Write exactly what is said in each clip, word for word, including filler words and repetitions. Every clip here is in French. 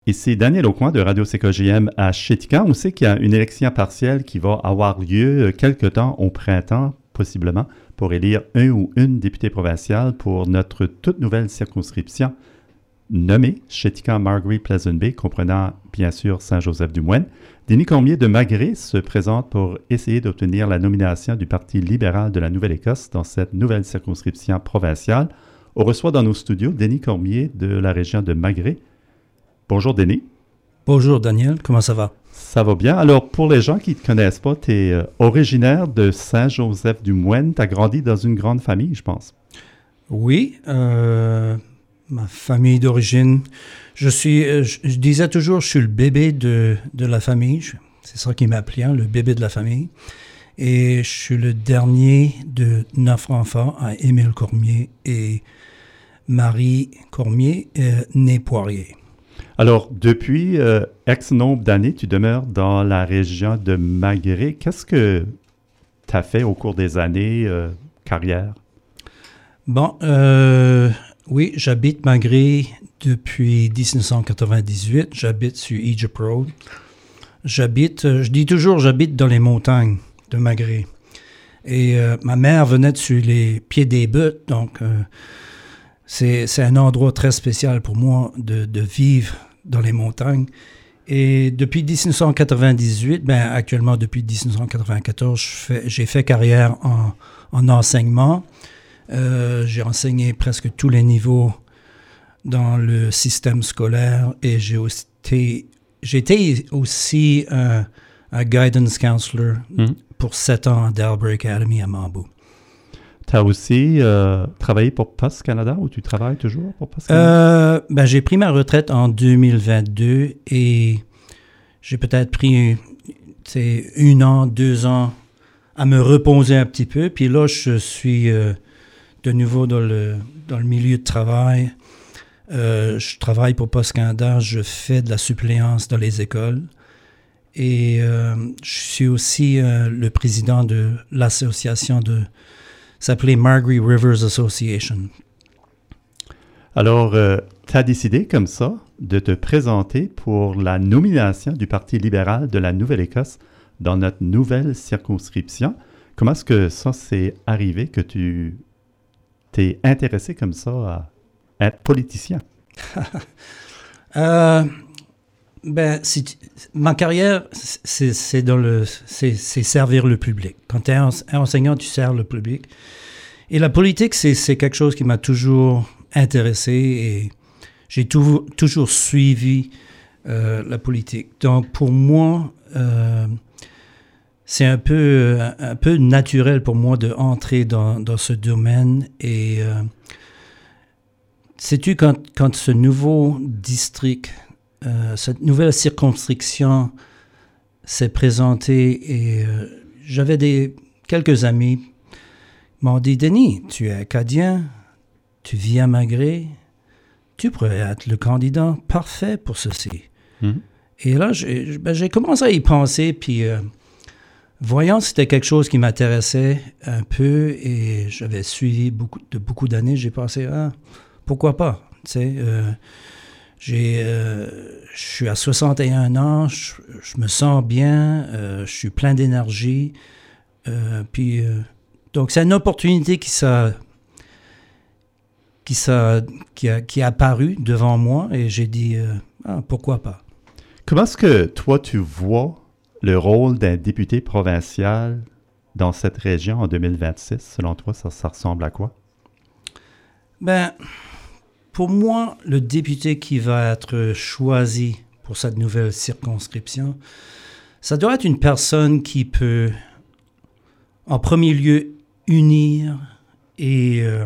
Ici Daniel Aucoin de Radio-C K J M à Chéticamp. On sait qu'il y a une élection partielle qui va avoir lieu quelque temps au printemps, possiblement, pour élire un ou une députée provinciale pour notre toute nouvelle circonscription nommée Chéticamp-Marguerite-Pleasant Bay, comprenant bien sûr Saint-Joseph-du-Moine. Denis Cormier de Magré se présente pour essayer d'obtenir la nomination du Parti libéral de la Nouvelle-Écosse dans cette nouvelle circonscription provinciale. On reçoit dans nos studios Denis Cormier de la région de Magré. Bonjour Denis. Bonjour Daniel, comment ça va? Ça va bien. Alors pour les gens qui ne te connaissent pas, tu es euh, originaire de Saint-Joseph-du-Moine. Tu as grandi dans une grande famille, je pense. Oui, euh, ma famille d'origine, je suis, euh, je, je disais toujours, je suis le bébé de, de la famille. Je, c'est ça qui m'appelait, hein, le bébé de la famille. Et je suis le dernier de neuf enfants à Émile Cormier et Marie Cormier, euh, née Poirier. Alors, depuis euh, X nombre d'années, tu demeures dans la région de Magré. Qu'est-ce que tu as fait au cours des années, euh, carrière? Bon, euh, oui, j'habite Magré depuis dix-neuf cent quatre-vingt-dix-huit. J'habite sur Egypt Road. J'habite, je dis toujours, j'habite dans les montagnes de Magré. Et euh, ma mère venait de sur les pieds des Buttes, donc euh, c'est, c'est un endroit très spécial pour moi de, de vivre dans les montagnes. Et depuis dix-neuf cent quatre-vingt-dix-huit, ben actuellement depuis dix-neuf cent quatre-vingt-quatorze, je fais, j'ai fait carrière en, en enseignement. Euh, j'ai enseigné presque tous les niveaux dans le système scolaire et j'ai aussi été, j'ai été aussi un, un guidance counselor mmh. pour sept ans à Dalbury Academy à Mambo. Tu as aussi euh, travaillé pour Post Canada ou tu travailles toujours pour Post Canada? Euh, ben, j'ai pris ma retraite en deux mille vingt-deux et j'ai peut-être pris un an, deux ans à me reposer un petit peu. Puis là, je suis euh, de nouveau dans le, dans le milieu de travail. Euh, je travaille pour Post Canada, je fais de la suppléance dans les écoles. Et euh, je suis aussi euh, le président de l'association de... s'appelait Marguerite Rivers Association. Alors, euh, tu as décidé comme ça de te présenter pour la nomination du Parti libéral de la Nouvelle-Écosse dans notre nouvelle circonscription. Comment est-ce que ça s'est arrivé que tu t'es intéressé comme ça à être politicien? euh, ben, c'est, ma carrière, c'est, c'est, dans le, c'est, c'est servir le public. Quand tu es enseignant, tu sers le public. Et la politique, c'est, c'est quelque chose qui m'a toujours intéressé et j'ai tout, toujours suivi euh, la politique. Donc, pour moi, euh, c'est un peu, un peu naturel pour moi d'entrer dans, dans ce domaine. Et euh, sais-tu, quand, quand ce nouveau district, euh, cette nouvelle circonscription s'est présentée et euh, j'avais des, quelques amis qui m'ont dit « Denis, tu es acadien, tu vis à Magré, tu pourrais être le candidat parfait pour ceci. Mm-hmm. » Et là, j'ai, ben, j'ai commencé à y penser, puis euh, voyant que c'était quelque chose qui m'intéressait un peu et j'avais suivi beaucoup, de beaucoup d'années, j'ai pensé « Ah, pourquoi pas? » Tu sais, euh, j'ai, euh, je suis à soixante et un ans, je, je me sens bien, euh, je suis plein d'énergie, euh, puis... Euh, donc, c'est une opportunité qui, s'a, qui, s'a, qui, a, qui est apparue devant moi et j'ai dit euh, ah, pourquoi pas. Comment est-ce que toi, tu vois le rôle d'un député provincial dans cette région en deux mille vingt-six? Selon toi, ça, ça ressemble à quoi? Ben, pour moi, le député qui va être choisi pour cette nouvelle circonscription, ça doit être une personne qui peut, en premier lieu, unir et euh,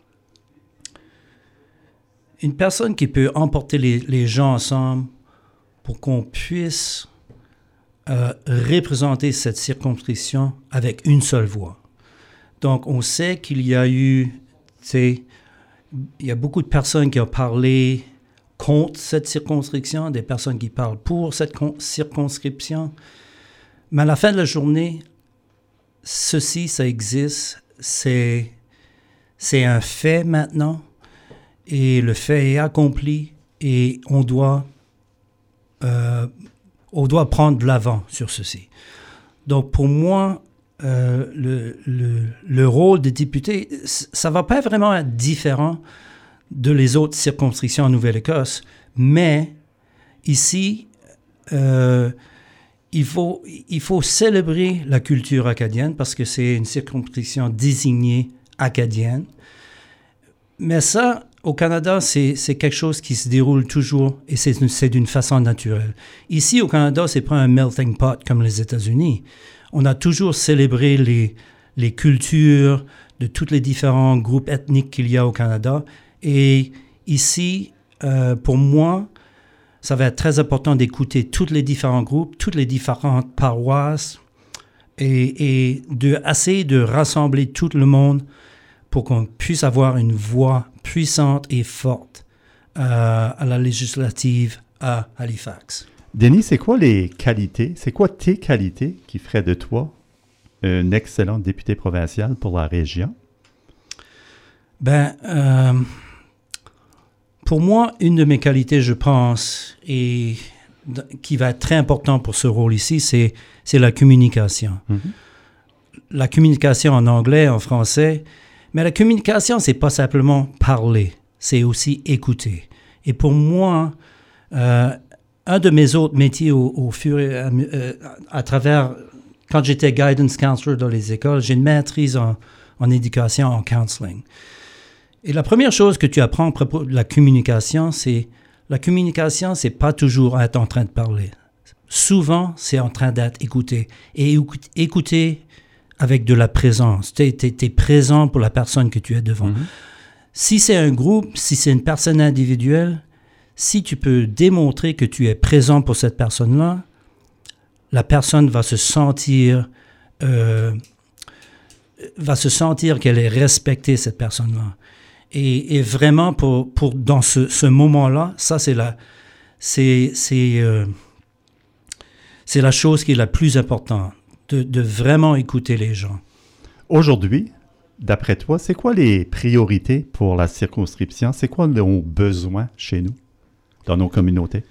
une personne qui peut emporter les, les gens ensemble pour qu'on puisse euh, représenter cette circonscription avec une seule voix. Donc, on sait qu'il y a eu, tu sais, il y a beaucoup de personnes qui ont parlé contre cette circonscription, des personnes qui parlent pour cette con- circonscription. Mais à la fin de la journée, ceci, ça existe, c'est, c'est un fait maintenant, et le fait est accompli, et on doit euh, on doit prendre de l'avant sur ceci. Donc, pour moi, euh, le, le, le rôle des députés, ça ne va pas vraiment être différent de les autres circonscriptions en Nouvelle-Écosse, mais ici, euh, il faut, il faut célébrer la culture acadienne parce que c'est une circonscription désignée acadienne. Mais ça, au Canada, c'est, c'est quelque chose qui se déroule toujours et c'est, c'est d'une façon naturelle. Ici, au Canada, c'est pas un melting pot comme les États-Unis. On a toujours célébré les, les cultures de tous les différents groupes ethniques qu'il y a au Canada. Et ici, euh, pour moi, ça va être très important d'écouter tous les différents groupes, toutes les différentes paroisses et, et d'essayer de rassembler tout le monde pour qu'on puisse avoir une voix puissante et forte euh, à la législative à Halifax. Denis, c'est quoi les qualités, c'est quoi tes qualités qui feraient de toi un excellent député provincial pour la région? Ben, euh, pour moi, une de mes qualités, je pense, et qui va être très important pour ce rôle ici, c'est, c'est la communication. Mm-hmm. La communication en anglais, en français, mais la communication, c'est pas simplement parler, c'est aussi écouter. Et pour moi, euh, un de mes autres métiers au, au fur et à, euh, à travers, quand j'étais guidance counselor dans les écoles, j'ai une maîtrise en, en éducation, en counseling. Et la première chose que tu apprends à propos de la communication, c'est la communication, c'est pas toujours être en train de parler. Souvent, c'est en train d'être écouté. Et écouter avec de la présence. Tu es présent pour la personne que tu es devant. Mm-hmm. Si c'est un groupe, si c'est une personne individuelle, si tu peux démontrer que tu es présent pour cette personne-là, la personne va se sentir, euh, va se sentir qu'elle est respectée, cette personne-là. Et, et vraiment, pour, pour, dans ce, ce moment-là, ça, c'est la, c'est, c'est, euh, c'est la chose qui est la plus importante, de, de vraiment écouter les gens. Aujourd'hui, d'après toi, c'est quoi les priorités pour la circonscription? C'est quoi nos besoins chez nous, dans nos communautés?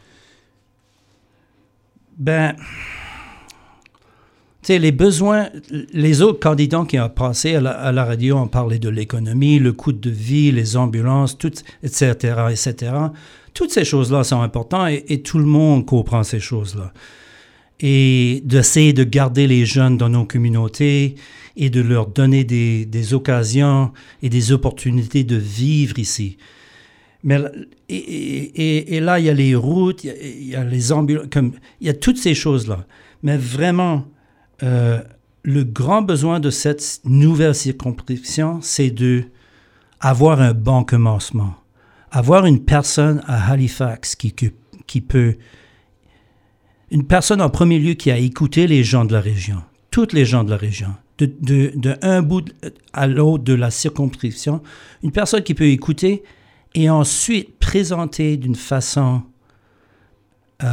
Ben, tu sais, les besoins, les autres candidats qui ont passé à la, à la radio ont parlé de l'économie, le coût de vie, les ambulances, tout, et cetera, et cetera. Toutes ces choses-là sont importantes et, et tout le monde comprend ces choses-là. Et d'essayer de garder les jeunes dans nos communautés et de leur donner des, des occasions et des opportunités de vivre ici. Mais et, et, et là, il y a les routes, il y a, il y a les ambulances, comme, il y a toutes ces choses-là. Mais vraiment, euh, le grand besoin de cette nouvelle circonscription, c'est de avoir un bon commencement. Avoir une personne à Halifax qui, qui, qui peut... Une personne en premier lieu qui a écouté les gens de la région, toutes les gens de la région, de, de, de un bout à l'autre de la circonscription, une personne qui peut écouter et ensuite présenter d'une façon, euh,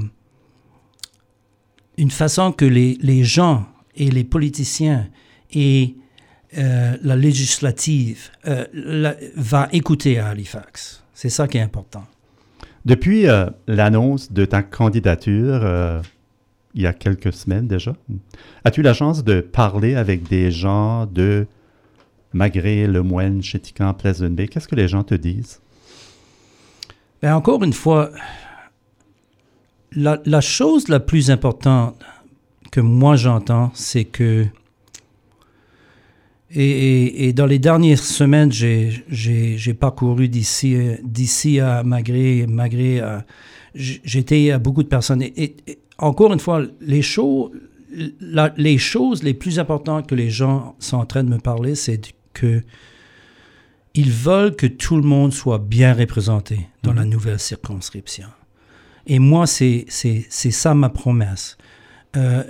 une façon que les, les gens et les politiciens et euh, la législative euh, la, va écouter à Halifax. C'est ça qui est important. Depuis euh, l'annonce de ta candidature, euh, il y a quelques semaines déjà, as-tu la chance de parler avec des gens de Magret, Lemoine, Chéticamp, Pleasant Bay? Qu'est-ce que les gens te disent? Bien, encore une fois, la, la chose la plus importante que moi j'entends, c'est que, et, et, et dans les dernières semaines, j'ai, j'ai, j'ai parcouru d'ici, d'ici à Magret, Magret à, j'étais à beaucoup de personnes. Et, et, et encore une fois, les choses, la, les choses les plus importantes que les gens sont en train de me parler, c'est que ils veulent que tout le monde soit bien représenté dans mmh. la nouvelle circonscription. Et moi, c'est, c'est, c'est ça ma promesse. Euh,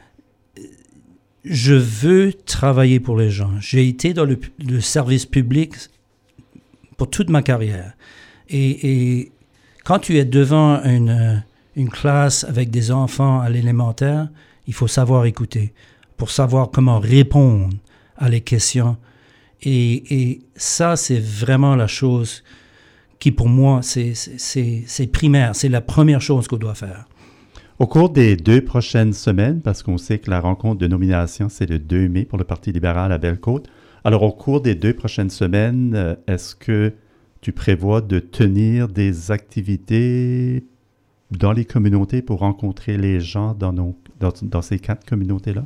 je veux travailler pour les gens. J'ai été dans le, le service public pour toute ma carrière. Et, et quand tu es devant une, une classe avec des enfants à l'élémentaire, il faut savoir écouter pour savoir comment répondre à les questions. Et, et ça, c'est vraiment la chose qui pour moi, c'est, c'est, c'est, c'est primaire, c'est la première chose qu'on doit faire. Au cours des deux prochaines semaines, parce qu'on sait que la rencontre de nomination, c'est le deux mai pour le Parti libéral à Belle-Côte. Alors, au cours des deux prochaines semaines, euh, est-ce que tu prévois de tenir des activités dans les communautés pour rencontrer les gens dans, nos, dans, dans ces quatre communautés-là?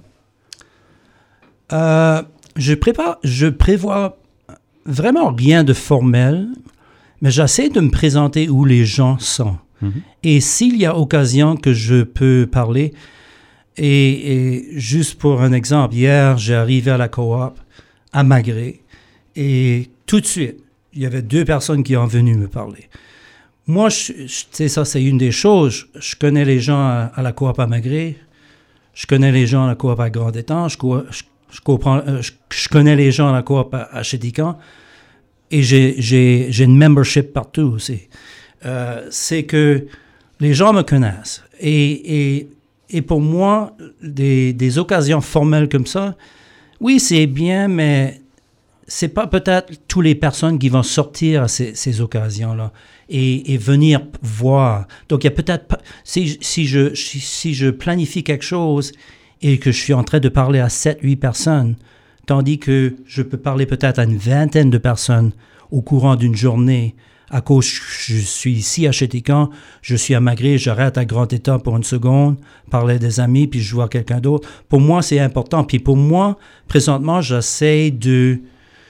Euh, je prépare, je prévois vraiment rien de formel, mais j'essaie de me présenter où les gens sont. Mm-hmm. Et s'il y a occasion que je peux parler, et, et juste pour un exemple, hier, j'ai arrivé à la coop à Magré, et tout de suite, il y avait deux personnes qui ont venu me parler. Moi, je, je, tu sais, ça, c'est une des choses. Je connais les gens à, à la coop à Magré, je connais les gens à la coop à Grand-Étang, je, je, je, comprends, je, je connais les gens à la coop à, à Chéticamp, et j'ai, j'ai, j'ai une membership partout aussi. Euh, c'est que les gens me connaissent. Et, et, et pour moi, des, des occasions formelles comme ça, oui, c'est bien, mais c'est pas peut-être toutes les personnes qui vont sortir à ces, ces occasions-là et, et venir voir. Donc, il y a peut-être pas... Si, si, je, si, si je planifie quelque chose et que je suis en train de parler à sept huit personnes, tandis que je peux parler peut-être à une vingtaine de personnes au courant d'une journée, à cause je suis ici à Chéticamp, je suis à Magré, j'arrête à Grand-Étang pour une seconde, parler des amis, puis je vois quelqu'un d'autre. Pour moi, c'est important. Puis pour moi, présentement, j'essaie de...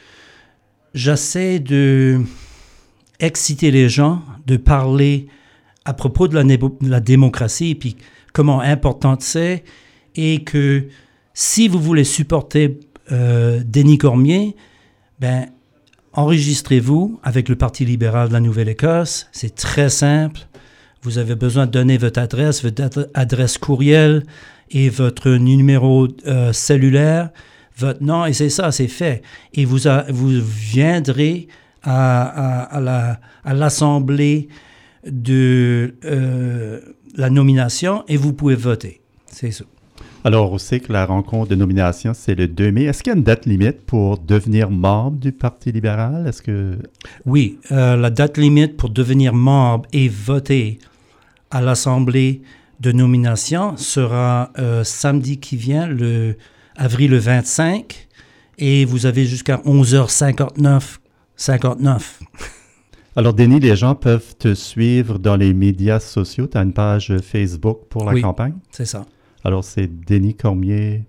J'essaie de exciter les gens, de parler à propos de la, né- de la démocratie, puis comment importante c'est, et que si vous voulez supporter euh, Denis Cormier, ben enregistrez-vous avec le Parti libéral de la Nouvelle-Écosse. C'est très simple. Vous avez besoin de donner votre adresse, votre adresse courriel et votre numéro euh, cellulaire, votre nom, et c'est ça, c'est fait. Et vous, a, vous viendrez à, à, à, la, à l'Assemblée de euh, la nomination et vous pouvez voter. C'est ça. Alors, on sait que la rencontre de nomination, c'est le deux mai. Est-ce qu'il y a une date limite pour devenir membre du Parti libéral? Est-ce que... Oui, euh, la date limite pour devenir membre et voter à l'Assemblée de nomination sera euh, samedi qui vient, le avril le vingt-cinq, et vous avez jusqu'à onze heures cinquante-neuf. cinquante-neuf. Alors, Denis, les gens peuvent te suivre dans les médias sociaux. Tu as une page Facebook pour la oui, campagne? C'est ça. Alors, c'est Denis Cormier.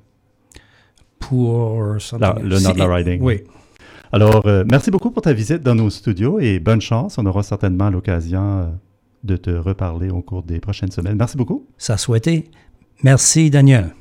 Pour la, le nom de la riding. Oui. Alors, euh, merci beaucoup pour ta visite dans nos studios et bonne chance. On aura certainement l'occasion euh, de te reparler au cours des prochaines semaines. Merci beaucoup. Ça souhaité. Merci, Daniel.